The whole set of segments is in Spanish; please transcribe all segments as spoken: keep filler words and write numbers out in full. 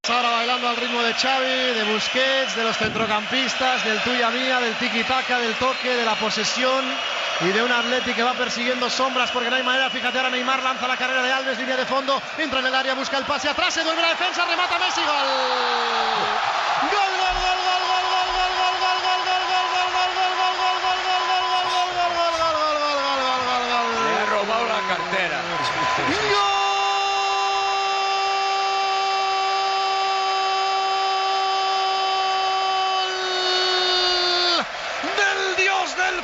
Ahora bailando al ritmo de Xavi, de Busquets, de los centrocampistas, del tuya mía, del tiki-taka, del toque, de la posesión y de un Atleti que va persiguiendo sombras porque no hay manera. Fíjate, ahora Neymar lanza la carrera de Alves, línea de fondo, entra en el área, busca el pase atrás, se duerme la defensa, remata Messi, gol. Gol, gol, gol, gol, gol, gol, gol, gol, gol, gol, gol, gol, gol, gol, gol, Le ha robado la cartera. Del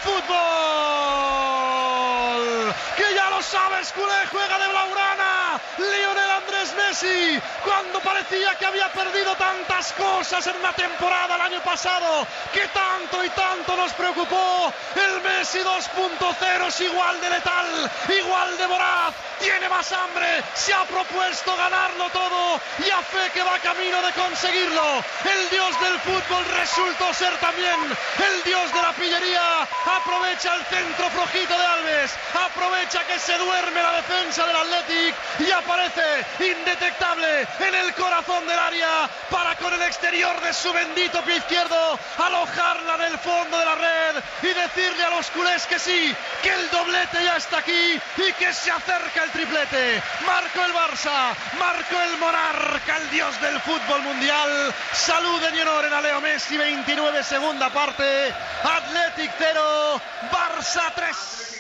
fútbol, que ya lo sabes, culé, juega de blaugrana Lionel Andrés Messi, cuando parecía que había perdido tantas cosas en una temporada el año pasado, que tanto y tanto nos preocupó. El Messi dos punto cero es igual de letal, igual de voraz, tiene más hambre, se ha propuesto ganarlo todo y a fe que va camino de conseguirlo. El dios del fútbol resultó ser también el dios de la pillería. Aprovecha el centro flojito de Alves, aprovecha que se duerme la defensa del Athletic y aparece indetectable en el corazón del área para, con el exterior de su bendito pie izquierdo, alojarla en el fondo de la red y decirle a los culés que sí, que el doblete ya está aquí y que se acerca el triplete. Marcó el Barça, marcó el monarca, el dios del fútbol mundial. Saluden y honor a Leo Messi. Veintinueve, segunda parte. Athletic cero, Barça tres.